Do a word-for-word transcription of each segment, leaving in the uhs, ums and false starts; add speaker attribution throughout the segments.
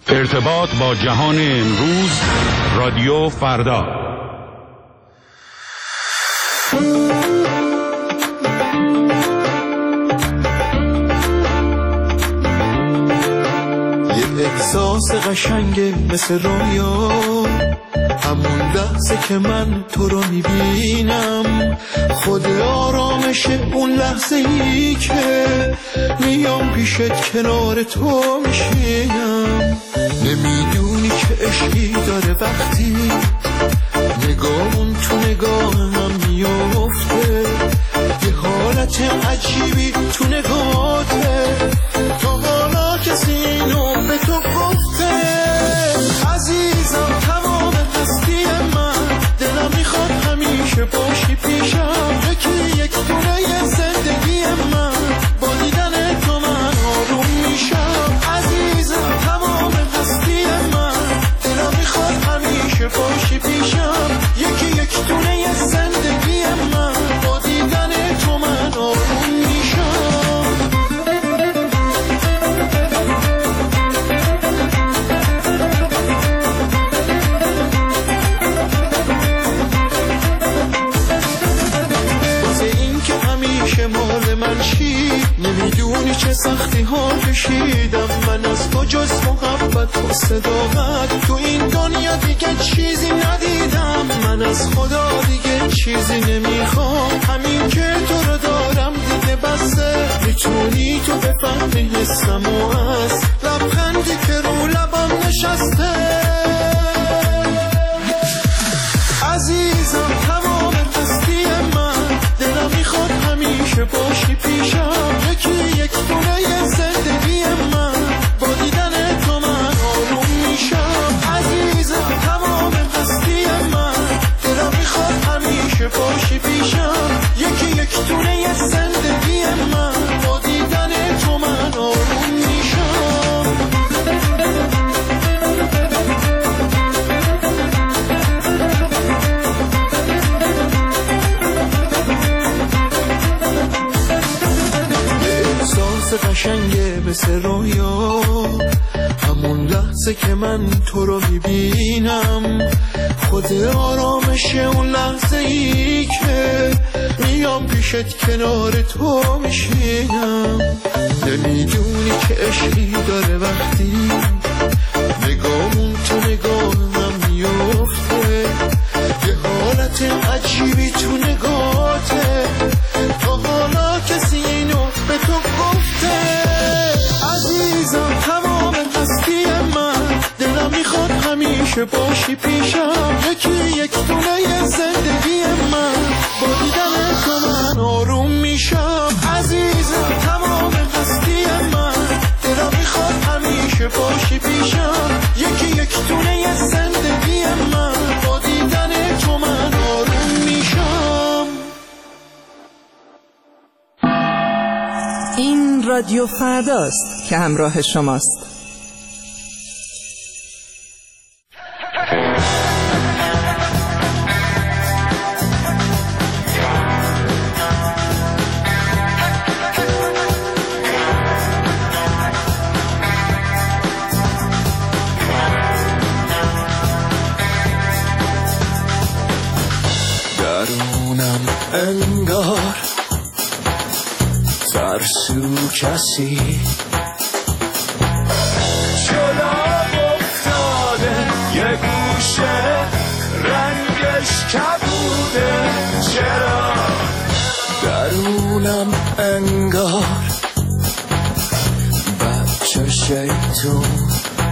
Speaker 1: ارتباط با جهان امروز، رادیو فردا.
Speaker 2: یه احساس قشنگه مثل رویا، همون لحظه که من تو رو میبینم، خود آرامشه اون لحظه ای که میام پیشت کنار تو میشینم. نمیدونی که عشقی داره وقتی نگاهون تو نگاهم میفته، یه حالت عجیبی تو نگاهته، تا حالا کسی اینو به تو گفته؟ عزیزم تمام هستی من، دلم میخواد همیشه باشی پیشم، یکی یک دونه زندگی من، با دیدن تو من آروم میشم. عزیزم تمام هستی من، دلم میخواد همیشه باشی پیشم، یکی یک دونه زندگی من، با دیدن تو من آروم میشم. مال من چی نمیدونی چه سختی ها کشیدم من از تو، جز محبت و صداقت تو این دنیا دیگه چیزی ندیدم. من از خدا دیگه چیزی نمیخوام، همین که تو رو دارم دیگه بسه. میتونی تو بفهمی حسم و از لبخندی که رو لبم نشسته. عزیزم تمام هستی من، دلم میخواد همیشه باشی پیشم، یکی یک دونه زندگی من، با دیدن تو من آروم میشم. عزیزم تمام هستی من، دلم میخواد همیشه باشی پیشم، یکی یک دونه زندگی من، با دیدن تو من آروم میشم. قشنگه مثل رویا، همون لحظه که من تو رو میبینم، خود آرامشه اون لحظه ای که میام پیشت کنار تو میشینم. نمیدونی که عشقی داره وقتی نگاهون تو نگاهم میفته، یه حالت عجیبی تو نگاهته، تا حالا کسی اینو به تو گفته؟ عزیزم تمام هستی من، دلم میخواد همیشه باشی پیشم، یکی یک دونه زندگی من، با دیدن تو من آروم میشم. عزیزم تمام هستی من، دلم میخواد همیشه باشی پیشم، یکی یک دونه زندگی من، با دیدن تو من آروم میشم.
Speaker 3: این رادیو فرداست که همراه شماست.
Speaker 2: درونم انگار ترسو کسی جلو افتاده، یه گوشه رنگش کبوده. چرا درونم انگار بچه شیطون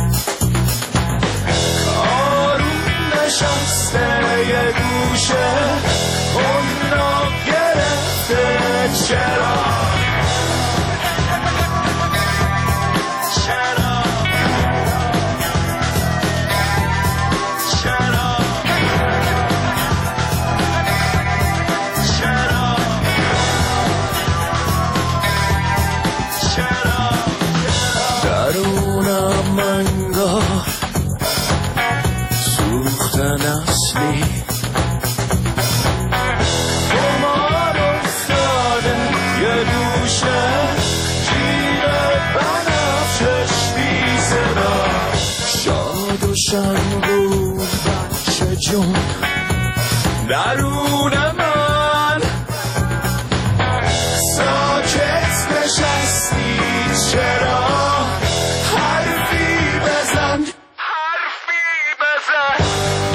Speaker 2: آروم نشسته، یه گوشه اون را گرفته. چرا درونم انگار سوختن اصلی قمار افتاده، یه دوشه جیره بنفشش بی صدا. روشن بود بچه جون درون من ساکت نشستی چرا حرفی بزن حرفی بزن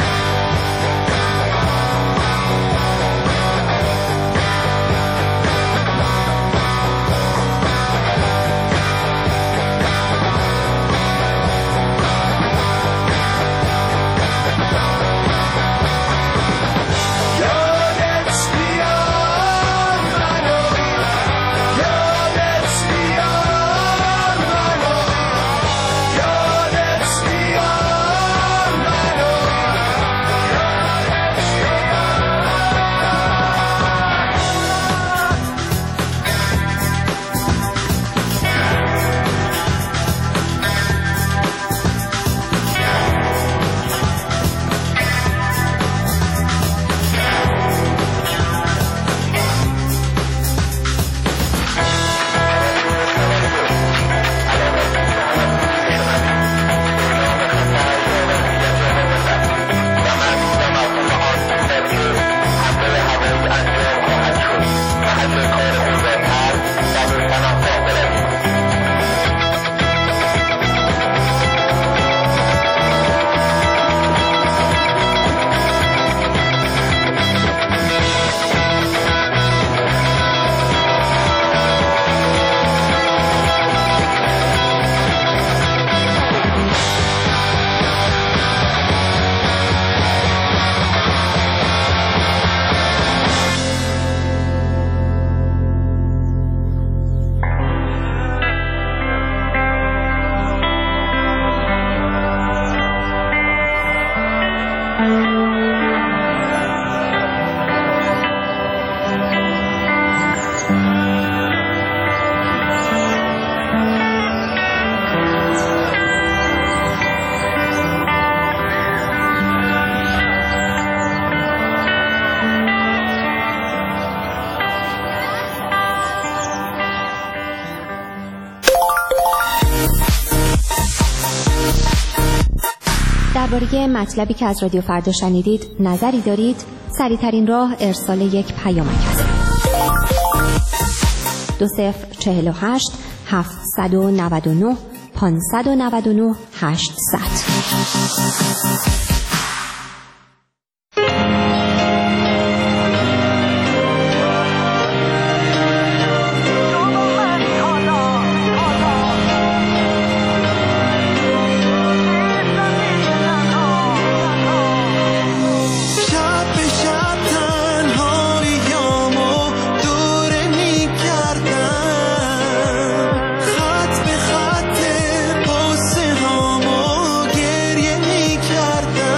Speaker 4: درباره مطلبی که از رادیو فردا شنیدید نظری دارید؟ سریع‌ترین راه ارسال یک پیامک است. دو صفر چهل و هشت هفتصد و نود و نه پانصد و نود و نه هشتصد.
Speaker 2: خط به خط پاسه هامو گریه می کردم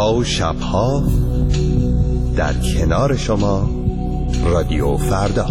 Speaker 5: روزها و شبها در کنار شما رادیو فردا.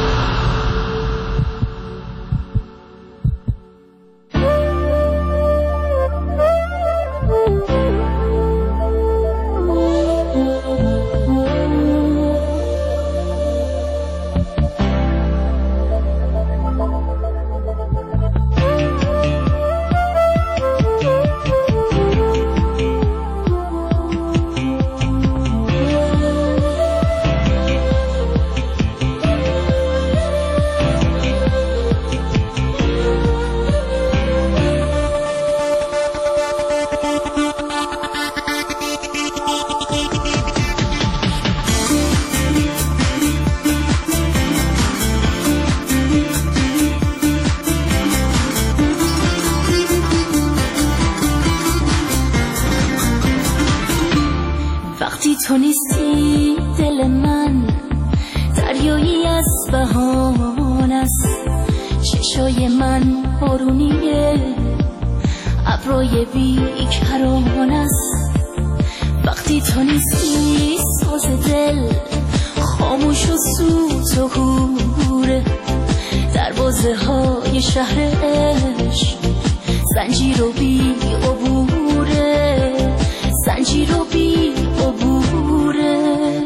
Speaker 6: تو نیستی دل من دریایی از بهانه است، چشای من بارونیه ابرای بیکران است. وقتی تو نیستی ساز دل خاموش و سوت و هوره، دروازه های شهر عشق زنجیر و بی عبوره، زنجیر و بی عبوره.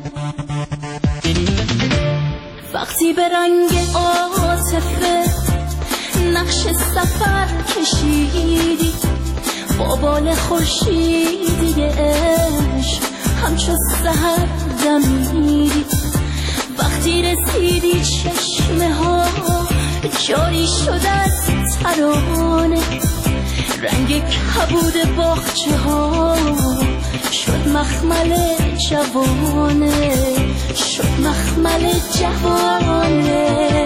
Speaker 6: وقتی به رنگ عاطفه نقش سفر کشیدی، با بال خورشیدی عشق همچو سحر دمیدی. وقتی رسیدی چشمه ها جاری شد از ترانه، رنگ کبود باغچه ها شد مخمل جوانه، شد مخمل جوانه.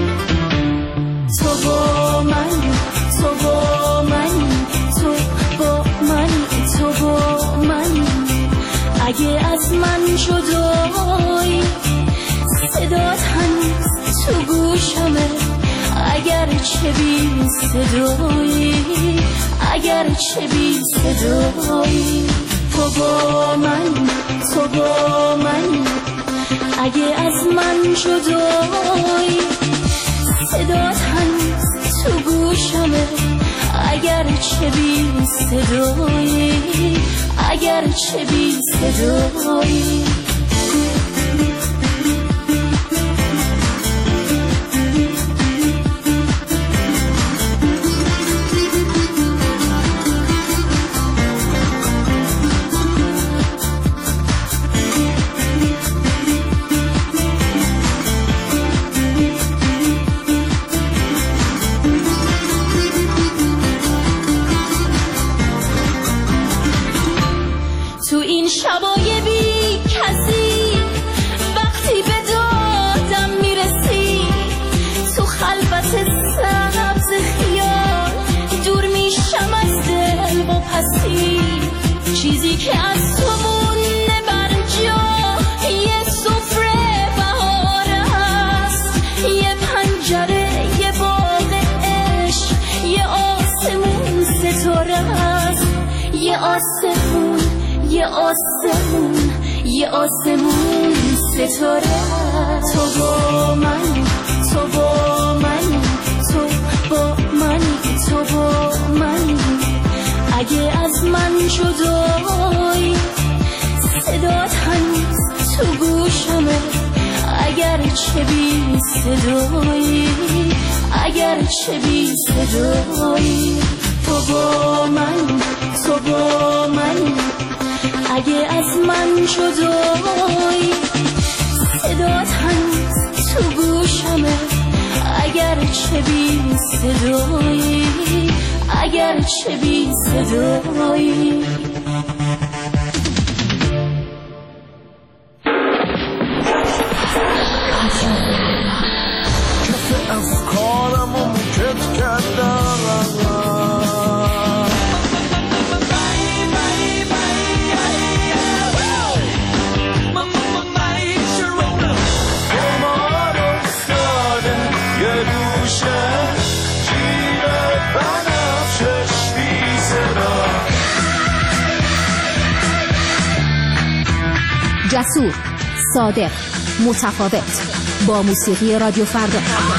Speaker 6: تو با من، تو با من، تو با من، تو با من. اگه از من جدایی صدات هنوز تو گوشمه، اگر چه بی صدایی، اگر چه بی صدایی. تو با من، تو با من. اگه از من جدایی صدات هنوز تو گوشمه، اگر چه بی صدایی، اگر چه بی صدایی. تو این شبای بی کسی وقتی به دادم میرسی، تو خلوت سبز خیال دور میشم از دل و پسی. چیزی که از تو مونده بر جا یه سفره بهار هست، یه پنجره، یه باغ عشق، یه آسمون ستاره هست، یه آسمون، یه آسمون، یه آسمون ستاره. تو با من، تو با من، تو با من، تو با من. اگه از من جدایی صدات هنوز تو گوشمه، اگر چه بی صدایی، اگر چه بی صدایی. تو با من، تو با من. اگه از من جدایی صدات هنوز تو گوشمه، اگر چه بی صدایی، اگر چه بی صدایی.
Speaker 2: کف افکارم رو مکت کردم،
Speaker 4: جسور، صادق، متفاوت، با موسیقی رادیو فردا.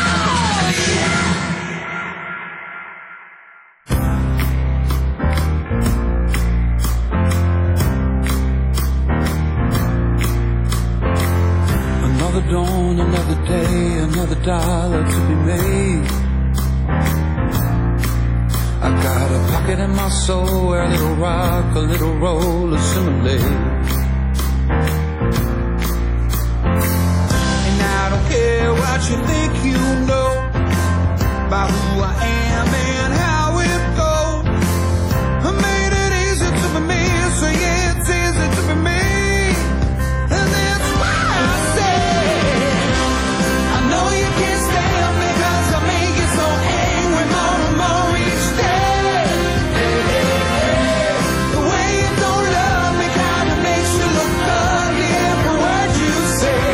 Speaker 2: Another dawn, another day, another dollar to be made. I got a pocket in my soul where a little rock, a little roll assimilate. And I don't care what you think you know about who I am and how it goes. I made it easy to be me, so yeah, it's easy to be me. And that's why I say I know you can't stand me, 'cause I make you so angry more and more each day. The way you don't love me kinda makes you look ugly every word you say.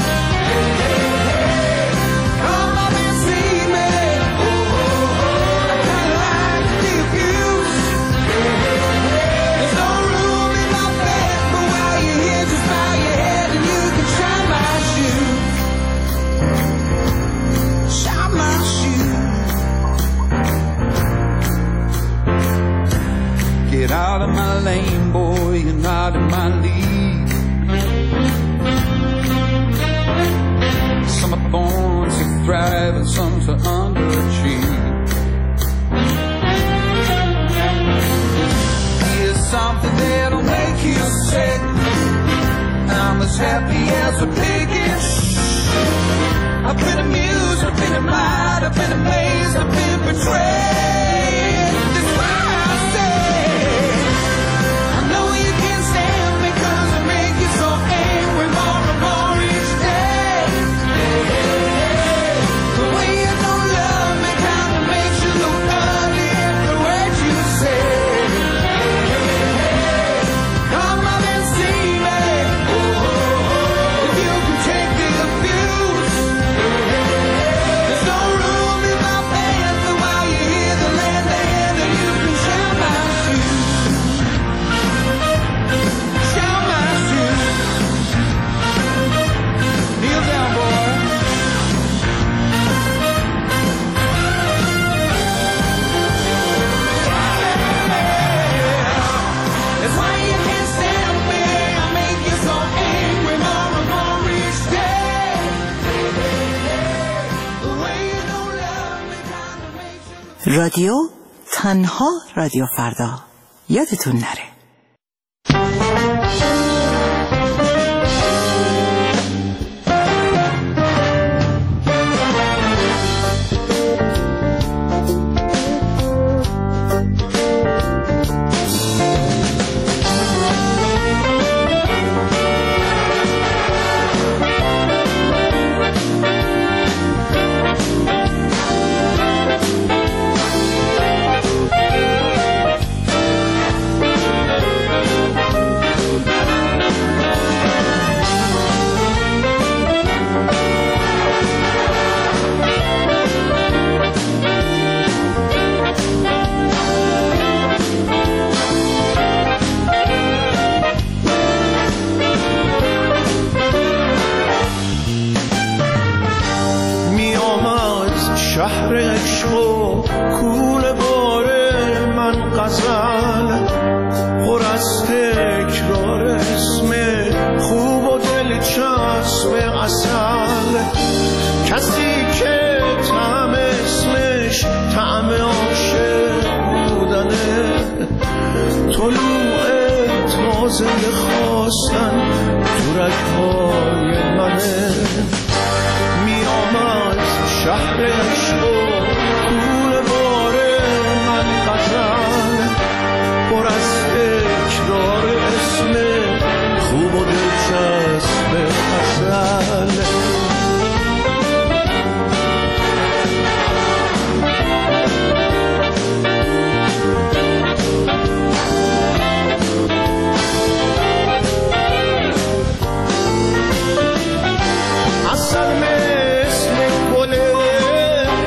Speaker 2: Come up and see me. Oh, oh, oh. I kinda like the abuse. There's no room in my bed, but while you're here, just bow your head and you can shine my shoes. Shine my shoes. Get out of my lane, boy, you're not in my league. Some are born to thrive and some to underachieve. Here's something that'll make you sick. I'm as happy as a pig in shh. I've been amused, I've been admired, I've been amazed, I've been betrayed. That's why I say I know you can't stand me, 'cause I make you so angry more and more each day. The way you don't love me kinda makes you look ugly every word you say. Come up and see me. Oh, oh, oh. If you can take the abuse. There's no room in my bed, but while you're here, the land ahead, and you can shine my shoes. Shine my shoes. Kneel down, boy. That's why you can't stand me. I make you so angry more and more each day. The way you don't love me kinda makes you.
Speaker 3: رادیو تنها رادیو فردا، یادتون نره.
Speaker 2: شهر عشق و کوله باره من غزل پر از تکرار اسم خوب و دلچسب عسل. کسی که طعم اسمش طعم عاشق بودنه، طلوع تازه خواستن تو رگ‌های منه. میام از شهر عشق و کوله باره من غزل پر از تکرار اسم خوب و دلچسب عسل. عسل مثل گل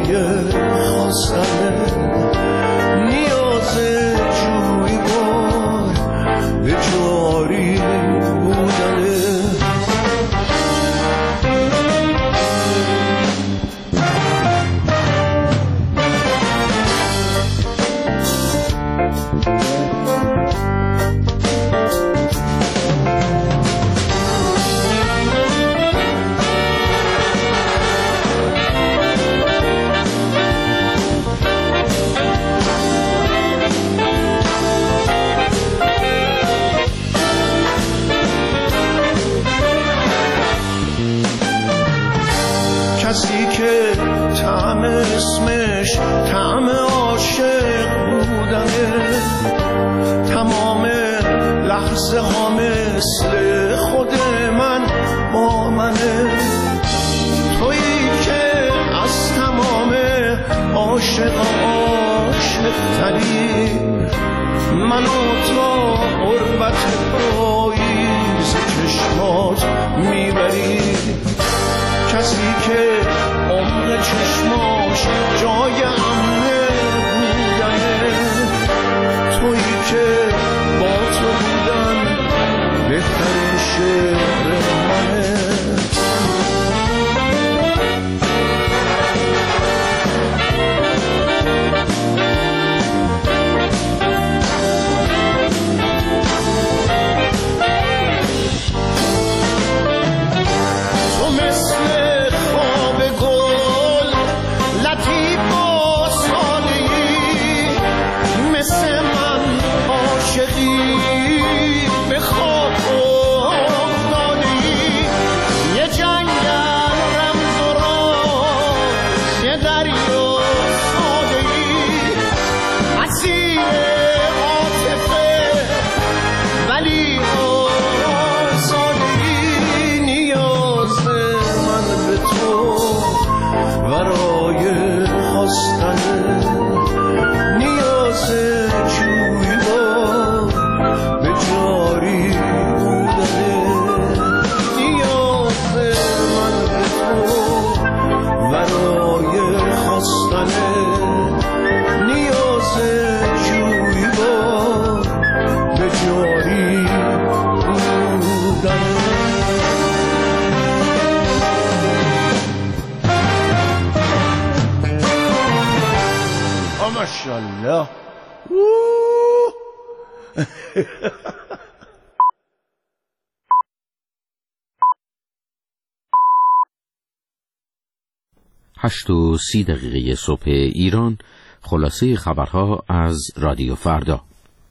Speaker 2: برای خواستن نیاز جویبار به جاری بودنه. کسی که طعم اسمش طعم عاشق بودنه، تمام لحظه ها مثل خود من با منه. تویی که از تمام عاشق عاشق تری، منو تا قربت پاییز چشمات میبری. کسی که عمق چشماش جای امنه بودنه، تویی که با تو بودن بهترین شعر منه. ماشاءالله.
Speaker 1: هشت و سی دقیقه صبح ایران. خلاصه خبرها از رادیو فردا.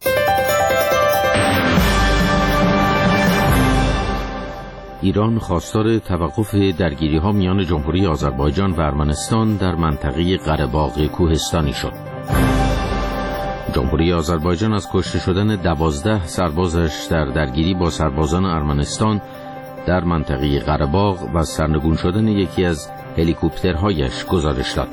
Speaker 1: ایران خواستار توقف درگیری‌ها میان جمهوری آذربایجان و ارمنستان در منطقه قره باغ کوهستانی شد. جمهوری آذربایجان از کشته شدن دوازده سربازش در درگیری با سربازان ارمنستان در منطقه قره باغ و سرنگون شدن یکی از هلیکوپترهایش گزارش داد.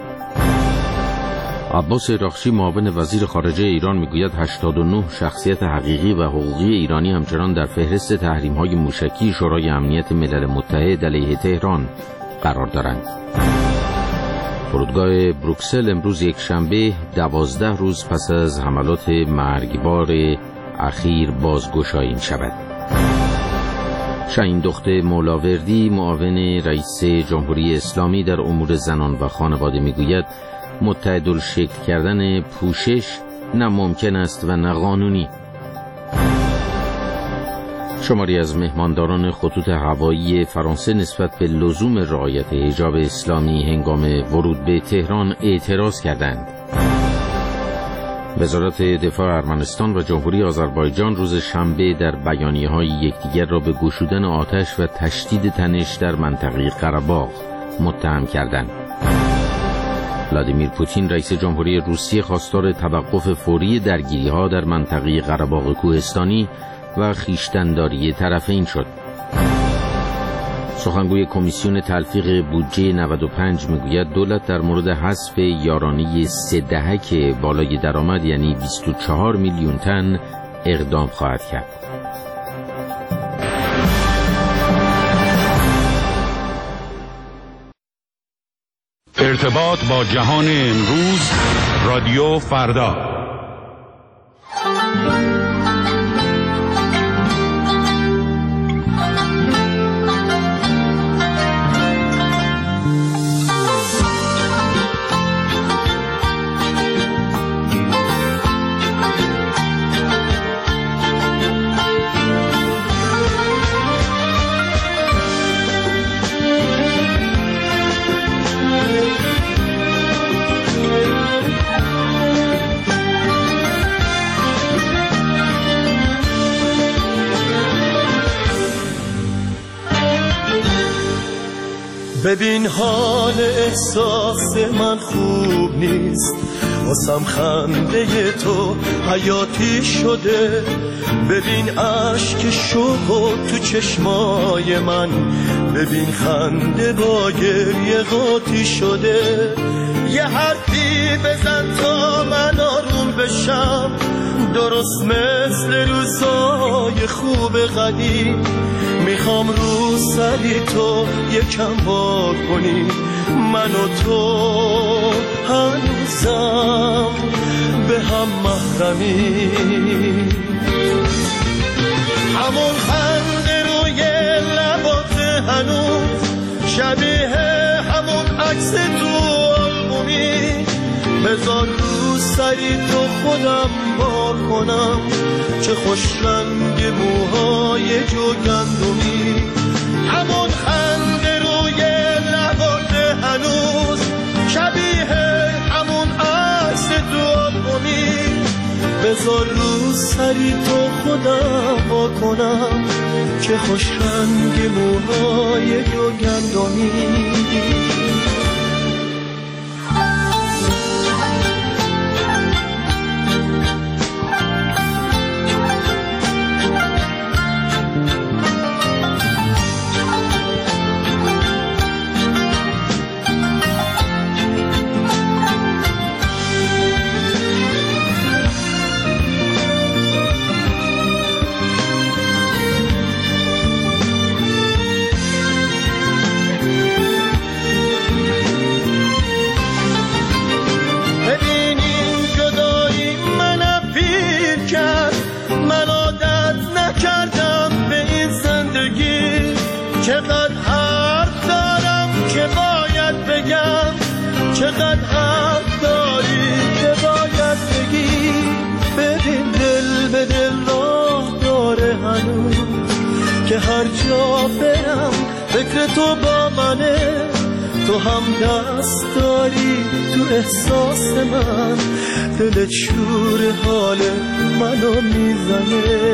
Speaker 1: عباس عراقچی معاون وزیر خارجه ایران میگوید هشتاد و نه شخصیت حقیقی و حقوقی ایرانی همچنان در فهرست تحریم‌های موشکی شورای امنیت ملل متحد علیه تهران قرار دارند. فرودگاه بروکسل امروز یک شنبه دوازده روز پس از حملات مرگبار اخیر بازگشایی می‌شود. شاهین دخت مولاوردی معاون رئیس جمهوری اسلامی در امور زنان و خانواده میگوید متعدل‌شکل کردن پوشش نه ممکن است و نه قانونی. شماری از مهمانداران خطوط هوایی فرانسه نسبت به لزوم رعایت حجاب اسلامی هنگام ورود به تهران اعتراض کردند. وزارت دفاع ارمنستان و جمهوری آذربایجان روز شنبه در بیانیه‌های یکدیگر را به گشودن آتش و تشدید تنش در منطقه قره باغ متهم کردند. ولادیمیر پوتین رئیس جمهوری روسیه خواستار توقف فوری درگیری‌ها در منطقه قره باغ کوهستانی و خویشتن‌داری طرفین شد. سخنگوی کمیسیون تلفیق بودجه نود و پنج میگوید دولت در مورد حذف یارانه سه دهک بالای درآمد یعنی بیست و چهار میلیون تن اقدام خواهد کرد.
Speaker 7: ارتباط با جهان امروز، رادیو فردا.
Speaker 2: ببین حال احساس من خوب نیست، واسم خنده تو حیاتی شده. ببین عشق شوق تو چشمای من، ببین خنده با گریه قاطی شده. یه حرفی بزن تا من آروم بشم، درست مثل روزای خوب قدیم. میخوام رو سری تو یکم وا کنی، من و تو هنوزم به هم محرمی. همون خنده روی لبات هنوز شبیه همون عکس تو آلبومی. بذار رو سری تو خودم با کنم، چه خوش رنگ موهای جوگندمی. همون خنده روی لبات هنوز شبیه همون عکس تو آلبومی. بذار رو سری تو خودم با کنم، چه خوش رنگ موهای جوگندمی. چقدر حرف دارم که باید بگم، چقدر حرف داری که باید بگی. ببین دل به دل راه داره هنوز، که هر جا برم فکر تو با منه. تو هم دست داری تو احساس من، دل شور حال منو میزنه.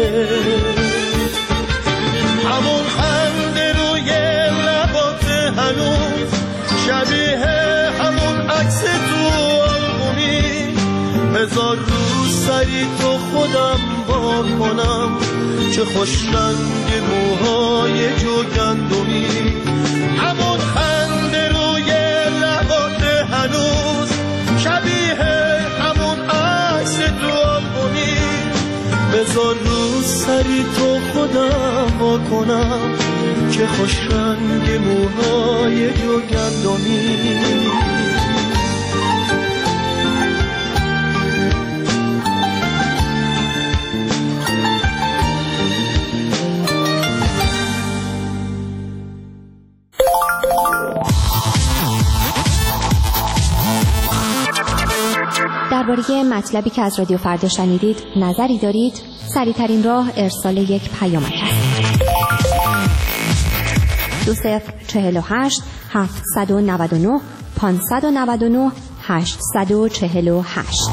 Speaker 2: همون خنده روی لبات هنوز شبیه همون عکس تو آلبومی. بذار رو سری تو خودم با کنم، چه خوش رنگ موهای جوگندمی. همون خنده روی لبات هنوز شبیه همون عکس تو آلبومی. بذار رو سری تو خودم با کنم، چه خوش رنگ موهای جوگندمی.
Speaker 4: درباره مطلبی که از رادیو فردا شنیدید نظری دارید؟ سریع‌ترین راه ارسال یک پیامک است. دو صفر چهل و هشت هفتصد و نود و نه پانصد و نود و نه هشتصد و چهل و هشت.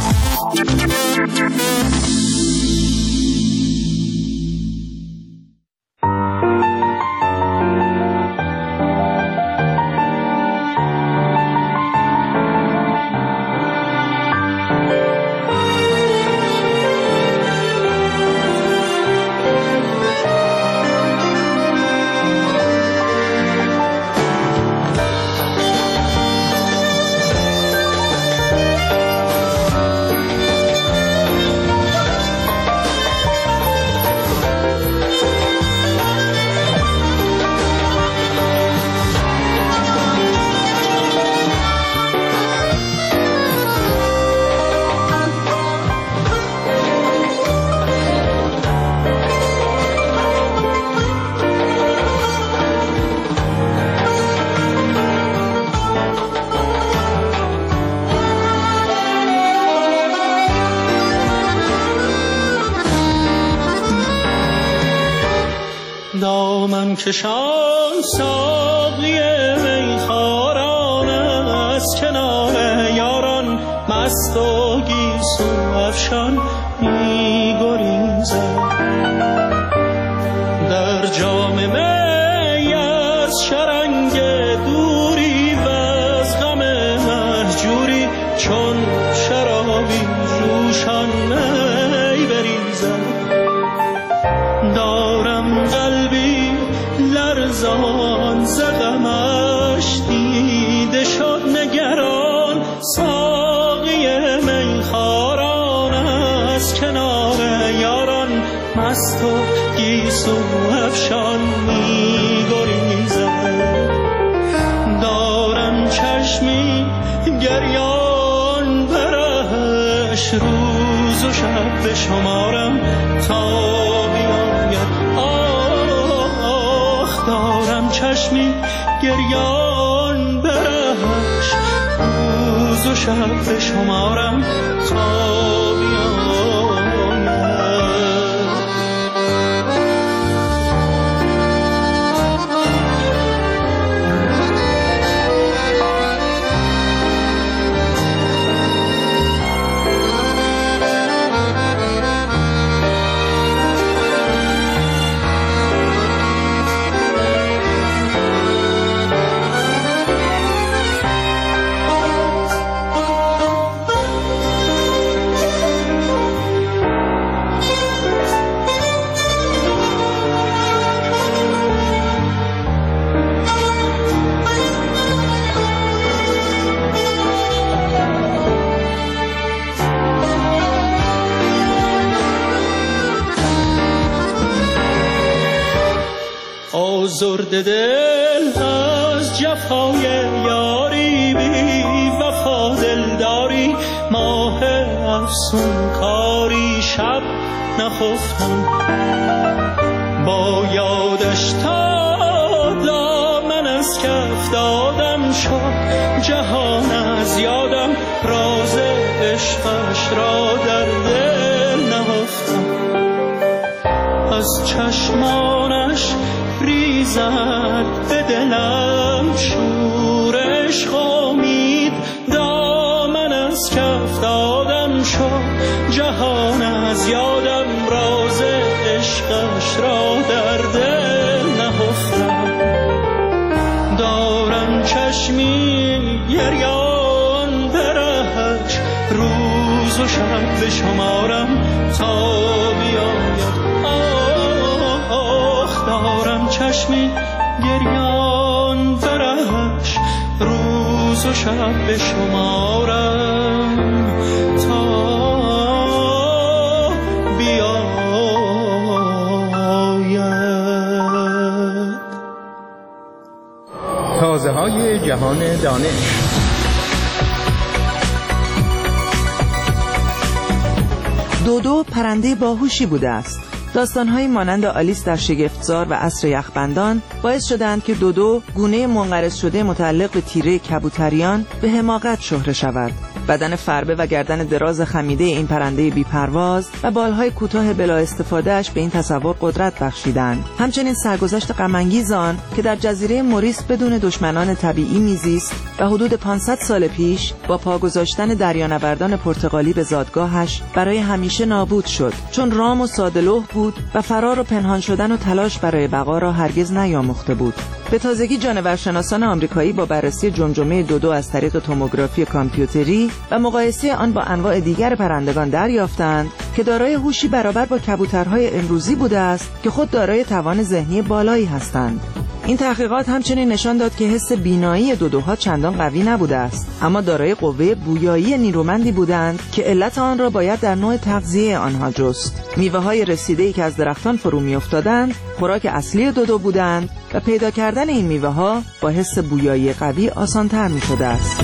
Speaker 2: چشان ساقی میخواران از کنار یاران مست و گیسو افشان می‌گریزد. در جام می از شرنگ دوری و از غم مهجوری چون شرابی جوشان می بریزد. دارم قلبی لرزان ز غمش دیده شد نگران ساقی میخواران از کنار یاران مست و گیسو افشان می‌گریزد. دارم چشمی گریان برش روز و شب به شمارم تا بیاید. آخ دارم چشمی گریان برش روز و شب به شمارم تا بیاید. آزرده دل از جفای یاری بی وفا دلداری ماه افسون کاری شب نخفتم با یادش تا دامن از کف دادم شد جهان از یادم راز عشقش را در دل نهفتم. از چشمانش ریزد به دلم شور عشق امید دامن از کف دادم شد جهان از یادم راز عشقش را در دل نهفتم. دارم چشمی گریان برهش روز و شب به شمارم تا بیاید. دارم چشمی گریان برش روز و شب به شمارم تا بیاید.
Speaker 8: تازه های جهان دانش.
Speaker 3: دودو پرنده باهوشی بوده است. داستان‌هایی مانند آلیس در شگفتزار و عصر یخبندان باعث شدند که دودو گونه منقرض شده متعلق به تیره کبوتریان به حماقت شهره شود. بدن فربه و گردن دراز خمیده این پرنده بی‌پرواز و بالهای کوتاه بلا استفادهش به این تصور قدرت بخشیدند. همچنین سرگذشت غم‌انگیز آن که در جزیره موریس بدون دشمنان طبیعی میزیست و حدود پانصد سال پیش با پا گذاشتن دریانوردان پرتغالی به زادگاهش برای همیشه نابود شد، چون رام و ساده‌لوح بود و فرار و پنهان شدن و تلاش برای بقا را هرگز نیاموخته بود. به تازگی جانورشناسان آمریکایی با بررسی جمجمه دودو از طریق توموگرافی کامپیوتری و مقایسه آن با انواع دیگر پرندگان دریافتند که دارای هوشی برابر با کبوترهای امروزی بوده است که خود دارای توان ذهنی بالایی هستند. این تحقیقات همچنین نشان داد که حس بینایی دودوها چندان قوی نبوده است، اما دارای قوه بویایی نیرومندی بودند که علت آن را باید در نوع تغذیه آنها جست. میوه‌های رسیده‌ای که از درختان فرو می‌افتادند خوراک اصلی دودو بودند و پیدا کردن این میوه‌ها با حس بویایی قوی آسان‌تر می‌شده است.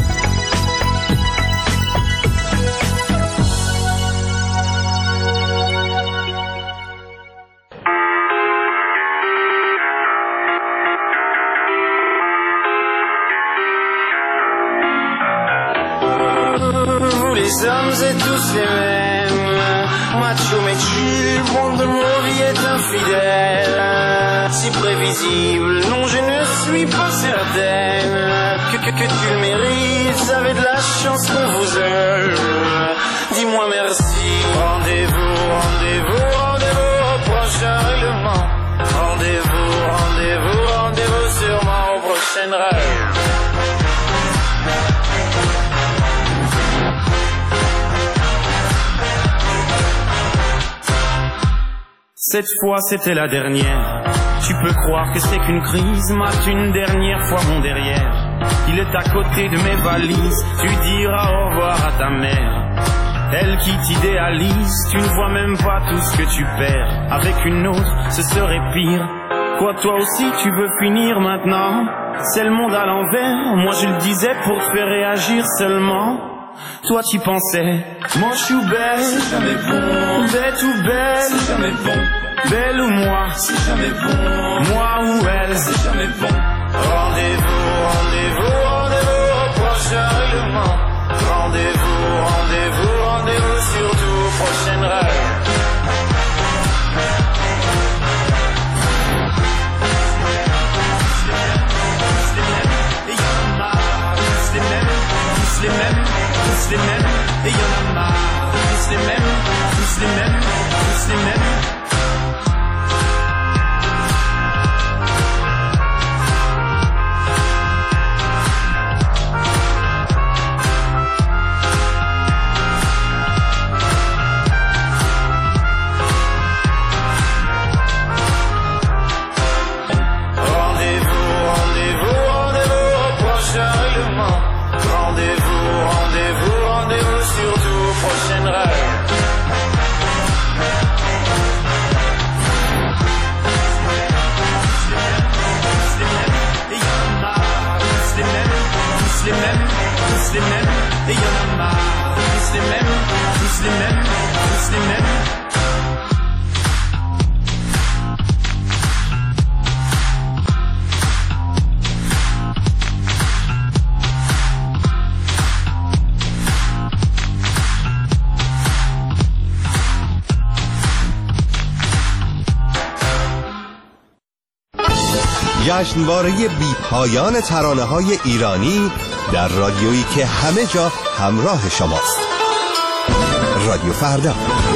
Speaker 2: Les hommes et tous les mêmes, macho mais chill, monde de mauvais est infidèle, si prévisible. invisible. Non, je ne suis pas certaine que, que, que tu le mérites. Vous avez de la chance qu'on vous aime. Dis-moi merci. Rendez-vous, rendez-vous, rendez-vous au prochain règlement. Rendez-vous, rendez-vous, rendez-vous sûrement au prochain rêve. Cette fois c'était la dernière. Tu peux croire que c'est qu'une crise. Mate une dernière fois mon derrière. Il est à côté de mes valises. Tu diras au revoir à ta mère. Elle qui t'idéalise. Tu ne vois même pas tout ce que tu perds. Avec une autre ce serait pire. Quoi, toi aussi tu veux finir maintenant? C'est le monde à l'envers. Moi je le disais pour te faire réagir seulement. Toi tu pensais, moche ou belle, c'est jamais bon. Bête ou belle, c'est jamais bon. Belle ou moi, c'est jamais bon. Moi ou elle, c'est jamais bon. Rendez-vous, rendez-vous, rendez-vous au prochain règlement. Rendez-vous, rendez-vous, rendez-vous surtout au prochain rêve. Les mêmes, tous les mêmes, et y'en a marre. Tous les mêmes, tous les mêmes, tous les mêmes. Rendez-vous, rendez-vous, rendez-vous au prochain règlement. Rendez-vous, rendez-vous, rendez-vous surtout au prochain rêve. Et y'en a marre, tous les mêmes, tous les mêmes, tous les mêmes. Et y'en a marre, tous les mêmes, tous les mêmes, tous les mêmes.
Speaker 5: جشنواره بی پایان ترانه های ایرانی در رادیویی که همه جا همراه شماست. رادیو فردا.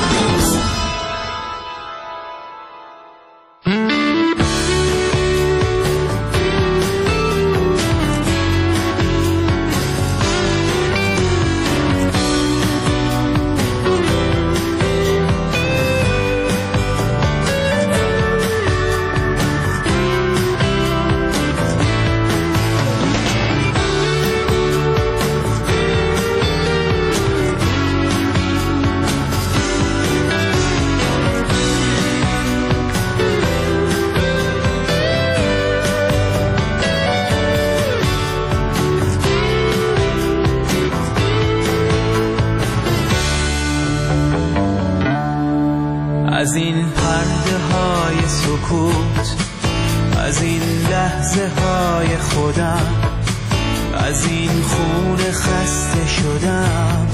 Speaker 9: از این پرده های سکوت، از این لحظه های خودم، از این خون خسته شدم.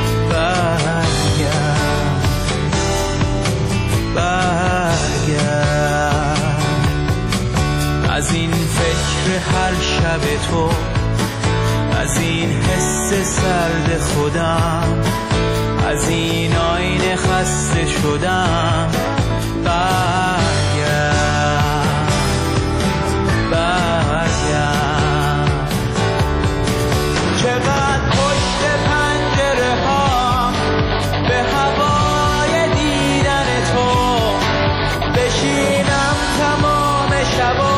Speaker 9: برگرد برگرد از این فکر هر شب تو، از این حس سرد خودم، از این آینه خسته شدم. برگرد برگرد چقدر پشت پنجره ها به هوای دیدن تو بشینم تمام شبا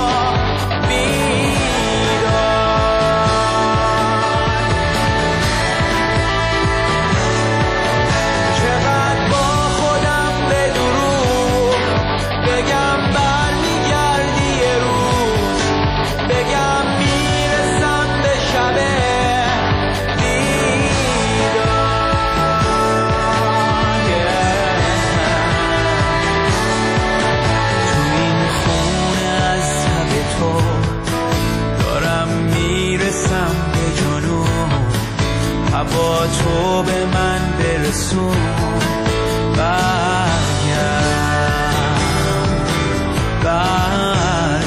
Speaker 9: با تو به من برسون. برگرد برگرد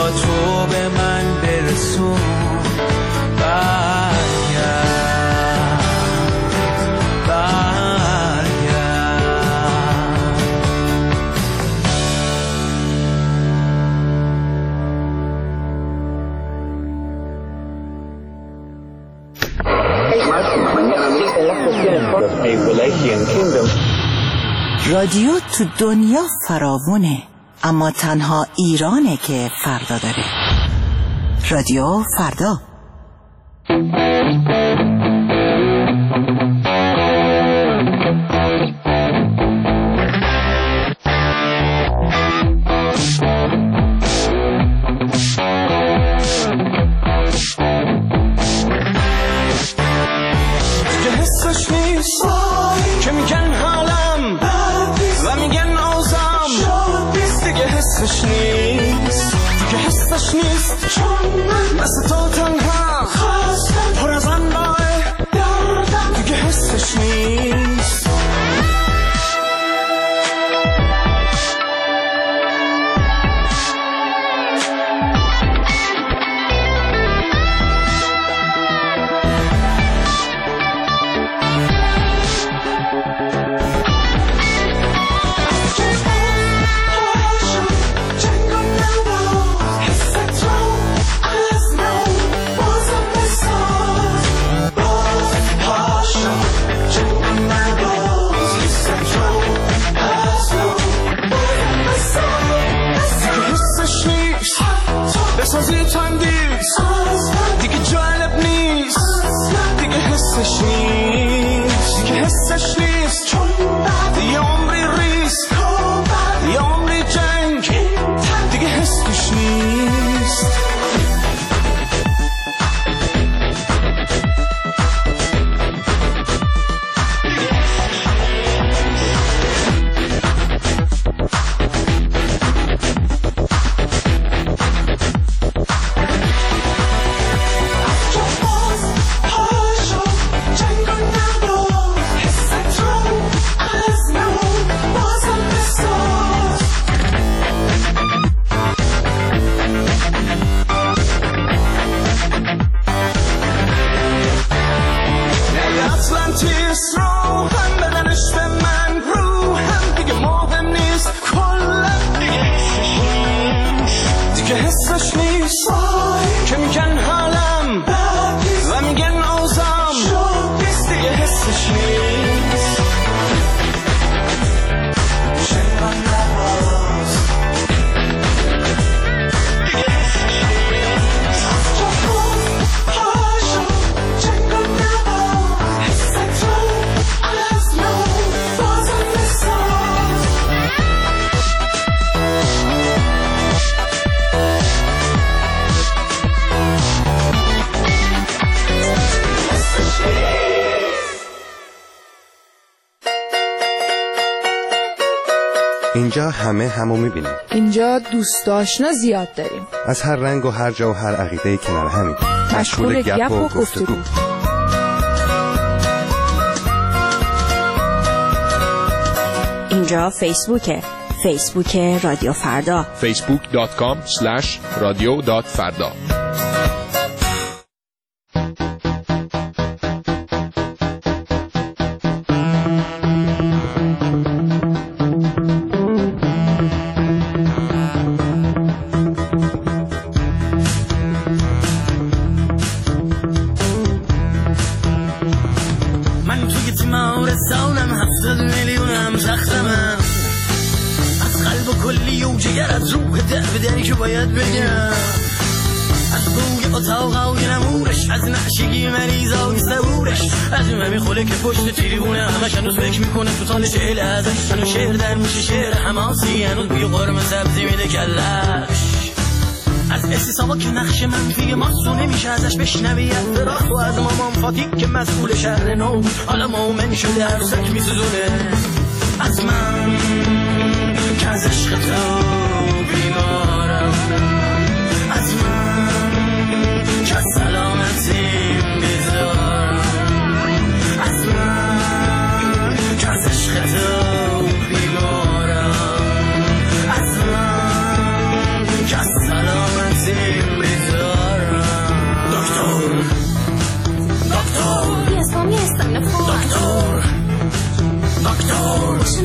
Speaker 9: با تو به من برسون
Speaker 10: رادیو تو دنیا فراوونه، اما تنها ایرانه که فردا داره. رادیو فردا.
Speaker 2: که میگن حالم و میگن آزم دیگه حسش نیست، دیگه حسش نیست، چون من مثل تو تنها پر از انواع دردم، دیگه حسش نیست. بسازی تندیز دیگه جالب نیست، دیگه حسش نیست، دیگه حسش نیست، چون یه عمری ریسک یه عمری جنگ دیگه حسش نیست. که میگن حالم و میگن آزم دیگه حسش نیست. شنگان نباز دیگه حسش نیست. پاشو شنگان نباز حست رو از نو بازم بساز.
Speaker 5: اینجا همه همو میبینیم.
Speaker 11: اینجا دوست آشنا زیاد داریم.
Speaker 5: از هر رنگ و هر جا و هر عقیده کنار همین.
Speaker 11: مشغول گپ و گفتگو.
Speaker 4: اینجا فیسبوکه. فیسبوک رادیو فردا.
Speaker 12: فیسبوک دات کام اسلش رادیو دات فردا.
Speaker 2: باید بگم از بوی اتاق و نمورش، از نقشگی مریضا و صبورش، از اون میخوله که پشت تیریونه همش هنوز فکر میکنه تو سال چهل ازش، هنوز شعر در میشه شعر حماسی، هنوز بوی قرمه سبزی میده کلش، از استثابا که نقش منفی ماسو نمیشه ازش بشنوی، از فراخ و از مامان فاتی که مسئول شهر نو حالا مومن شده عروسک میسوزونه، از من که از عشق تو بیمارم، از من که از سلامتیم بیزارم، از من که از عشق تو بیمارم، از من که از سلامتیم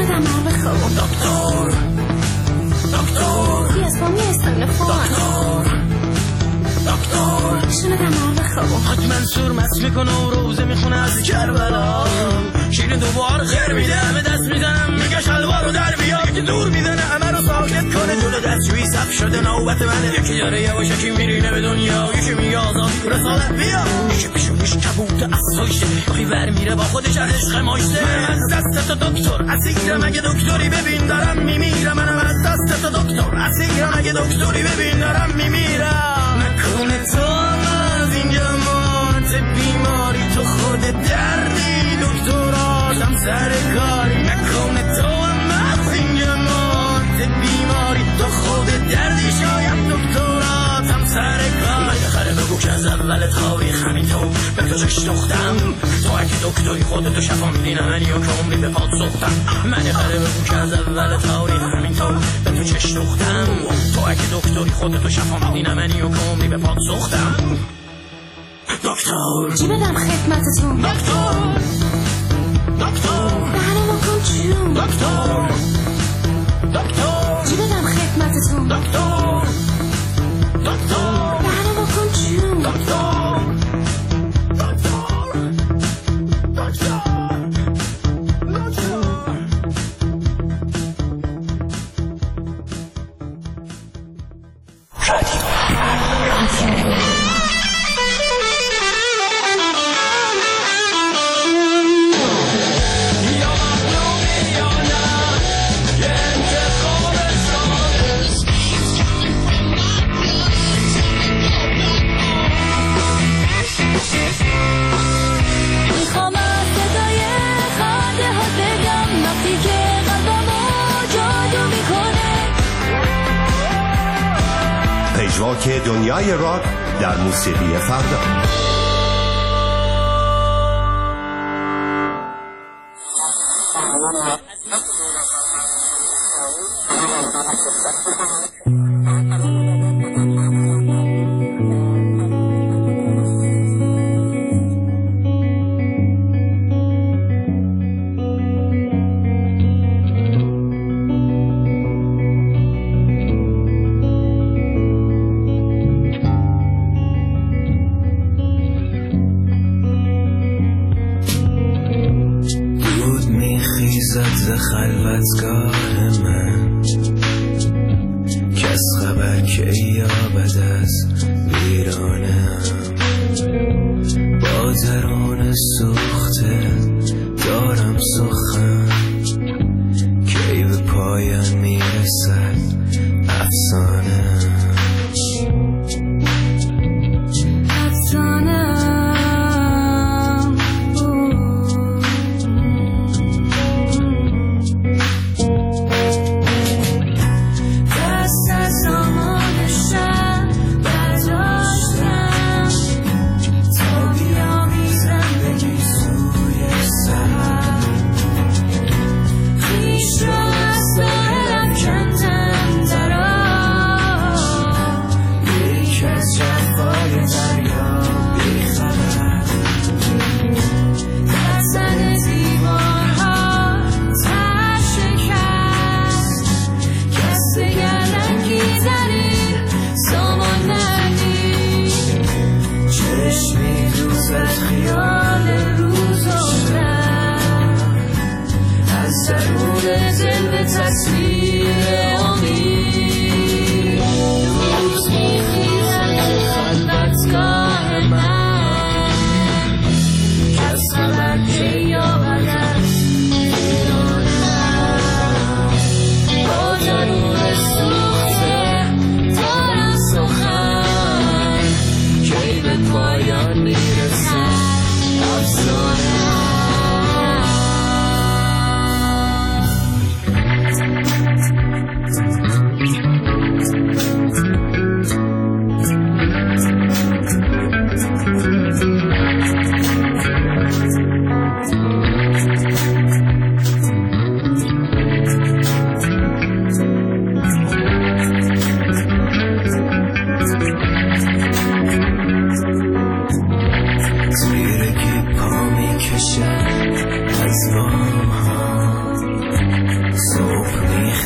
Speaker 6: بدم من بخواب دکتر دکتر بیاز با میز تلفن دکتر دکتر شنو بدم من بخواب حاج منصور مست میکنه و روزه میخونه از کربلا شیرین دوبار خیر میده همه دست میزنم میگه شلوار رو در بیا یکی دور میزنه همه رو ساکت کنه جلو دستشویی صف شده نوبت منه یکی داره یواش یکی میرینه به دنیا یکی میگه آزاد رسالت بیا یکی پیشونش کبوت افسایشه یکی ور میره با خودش از عشق ماشته منم از دست تو دکتر اسیرم اگه دکتری ببین دارم میمیرم منم از دست تو دکتر اسیرم اگه دکتری ببین دارم میمیرم نکنه تو از اینجا مات بیماری تو خود دردی دکتراتم سر کاری نکنه تو هم از اینجا مات بیماری تو خود دردی شاید دکتراتم سر کاری من خره بگو که از اول تاریخ همین تو به تو چش دختم تو اگه دکتری خودتو شفا میدی نه منی و که عمری به پاد سختم من خره بگو که از اول تاریخ همین تو به تو چش دختم تو اگه دکتری خودتو شفا میدی نه منی و که عمری به پاد سختم دکتر چی بدم خدمتتون دکتر دکتر دهنمو کن چون دکتر دکتر چی بدم خدمتتون دکتر دکتر دهنمو کن چون دکتر دکتر دکتر
Speaker 5: پژواک دنیای راک در موسیقی فردا.
Speaker 9: خلوتگاه من کس خبر که یابد از ویرانم با درون سوخته دارم سخن کی به پایان میرسد افسانه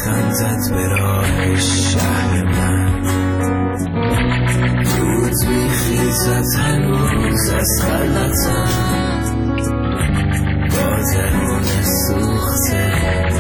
Speaker 9: میخندد به راه شهر من، دود میخیزد هنوز از خلطم با درون سوخته